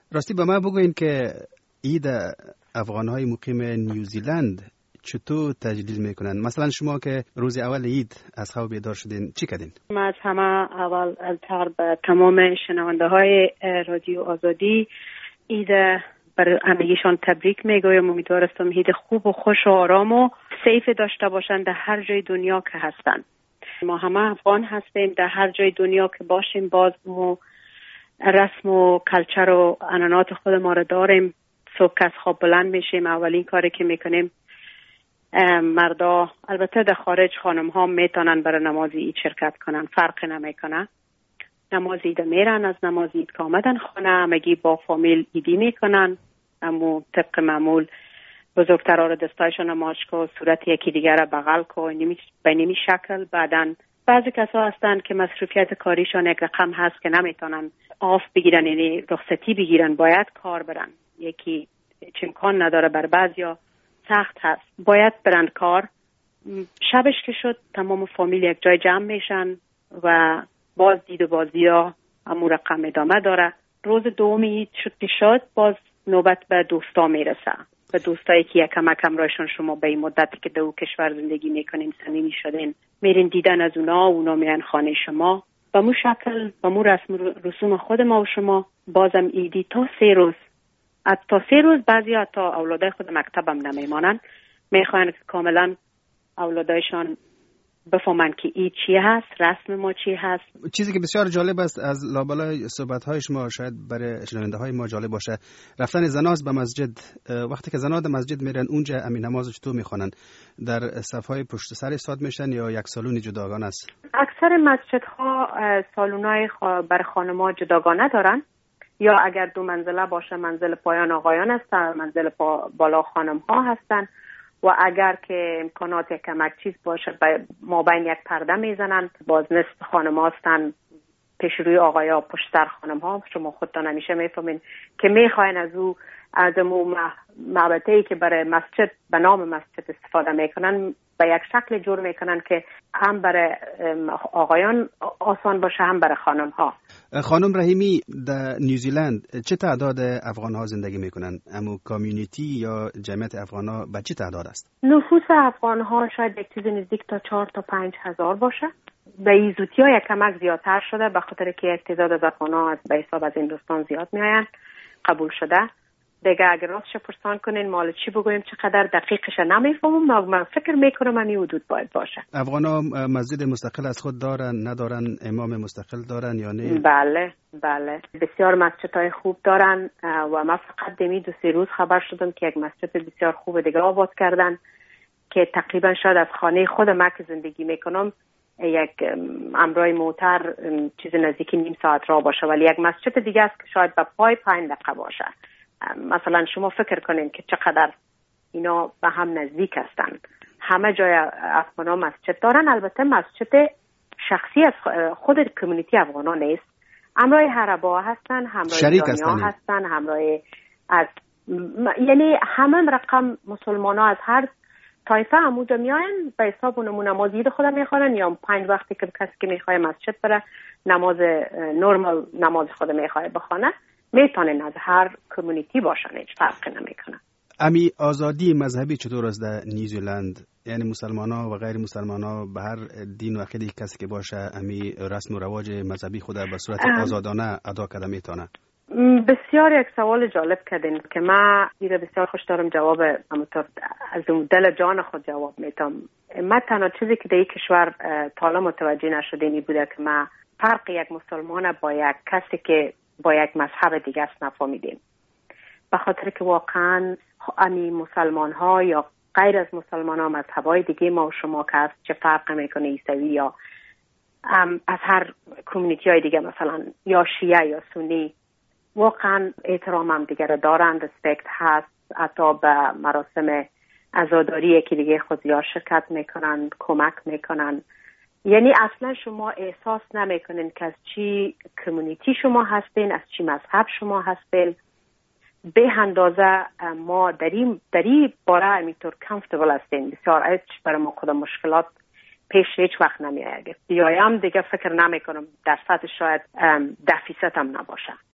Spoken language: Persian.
راستی به من بگوین که عید افغان‌های مقیم نیوزیلند چطور تجلیل میکنن؟ مثلا شما که روز اول عید از خواب بیدار شدین چی کردین؟ من از همه اول البته به تمام شنونده های رادیو آزادی عید برای همگیشان تبریک میگویم. امیدوارم عید خوب و خوش و آرام و سیف داشته باشند در هر جای دنیا که هستند. ما همه افغان هستیم، در هر جای دنیا که باشیم باز ما رسم و کلچر و عنعنات خود ما رو داریم. صبح از خواب بلند میشیم، اولین کاری که میکنیم مردا، البته در خارج خانم ها میتونن برای نماز عید شرکت کنن، فرق نمیکنه. نماز عید میرن، از نماز عید که آمدن خانه همگی با فامیل عیدی میکنن. اما طبق معمول بزرگترها رو دستایشون ماچ کو، صورت یکی دیگر رو بغل کو، به نمی شکل. بعدن بعضی کسا هستن که مصروفیت کاریشان یک رقم هست که نمیتونن آف بگیرن، یعنی رخصتی بگیرن، باید کار برن. یکی امکان نداره، بر بعضیا سخت هست باید برن کار. شبش که شد تمام فامیل یک جای جمع میشن و باز دید و بازی ها همون رقم ادامه داره. روز دومی عید شد باز نوبت به دوستا میرسه، به دوستایی که یکم رایشان شما به این مدتی که دو کشور زندگی میکنین صمیمی شدین میرین دیدن از اونا میان خانه شما. به مو شکل به مو رسم رسوم خود ما و شما بازم عیدی تا 3 روز، تا 3 روز. بعضی ها تا اولادای خود مکتبم نمیمانن، میخواین که کاملا اولادایشان بفهمن که عید چی هست، رسم ما چی هست. چیزی که بسیار جالب است از لابلای صحبت‌های شما، شاید برای شنونده‌های ما جالب باشه، رفتن زناز به مسجد. وقتی که زنان به مسجد میرن اونجا امین نماز چطور میخوانن؟ در صف‌های پشت سر ایستاد میشن یا یک سالون جداگانه است؟ اکثر مسجدها سالونای برای خانم‌ها جداگانه دارن، یا اگر 2 منزله باشه منزل پایان آقایان هستن، منزل بالا خانم‌ها هستن. و اگر که امکانات کمک چیز باشه ما بین یک پرده میزنن، باز نصف خانم هستن پیش روی آقایا، پشت سر خانم ها. شما خودتان همیشه میفهمین که میخواین از معبده‌ای که برای مسجد به نام مسجد استفاده میکنن به یک شکل جور میکنن که هم برای آقایان آسان باشه هم برای خانم ها. خانم رحیمی، در نیوزیلند چه تعداد افغان ها زندگی میکنن؟ امو کامیونیتی یا جمعیت افغان ها به چه تعداد است؟ نفوس افغان ها شاید یک چیز نزدیک تا 4 تا 5 هزار باشه. به ایزوتی ها یک کمک زیادتر شده به خاطر که تعداد از افغان ها به حساب از هندوستان زیاد میاین، قبول شده. دیگه اگر راستش پرسان کنین مال چی بگویم چقدر دقیقش نمیفهمم، من فکر میکنم این حدود باید باشه. افغانا مسجد مستقل از خود دارن ندارن؟ امام مستقل دارن یا نه؟ بله بسیار مسجدهای خوب دارن و من فقط دمی 2-3 روز خبر شدم که یک مسجد بسیار خوب دیگه آباد کردن که تقریبا شاید از خانه خود من که زندگی میکنم یک امرای موتر چیز نزدیک نیم ساعت راه باشه، ولی یک مسجد دیگه است که شاید به پای 5 دقیقه باشه. مثلا شما فکر کنین که چقدر اینا به هم نزدیک هستن. همه جای افغانا مسجد دارن. البته مسجد شخصی از خود کمیونیتی افغانا نیست، همراه عربا هستن، همراه ایرانیا هستن، همراه از یعنی همه رقم مسلمان ها از هر طایفه عمود میاین به حساب اونمون نماز عید خودم میخوانن، یا 5 وقتی که کسی که میخواه مسجد بره نماز نورمال نماز خود میخواه بخونه میتونن از هر کمیونیتی باشن، هیچ فرقی نمیکنه. امی آزادی مذهبی چطور است در نیوزیلند؟ یعنی مسلمان ها و غیر مسلمان ها به هر دین و عقیده کسی که باشه امی رسم و رواج مذهبی خود به صورت آزادانه ادا کرده میتونه؟ بسیار یک سوال جالب کردین که من دیگه بسیار خوش دارم جواب همونطور از دل جان خود جواب میتم. من تنها چیزی که در این کشور تا متوجه نشدنی بوده که من فرق یک مسلمان با یک کسی که با یک مذهب دیگه است نفهمیدیم، به خاطر که واقعا امی مسلمان ها یا غیر از مسلمان ها مذهب های دیگه ما و شما که هست چه فرق میکنه، عیسوی یا از هر کمیونیتی های دیگه مثلا یا شیعه یا سنی، واقعا احترام هم دیگر دارن، رسپکت هست، حتی به مراسم عزاداری که دیگه خود یا شرکت میکنن، کمک میکنن. یعنی اصلا شما احساس نمیکنین که از چی کمیونیتی شما هستین، از چی مذهب شما هستین. به اندازه ما در این باره همینطور کامفتبل هستین. بسیار هیچ برای ما خود مشکلات پیش هیچ وقت نمی آید. بیایم دیگه فکر نمی کنم درصد شاید 10% هم نباشه.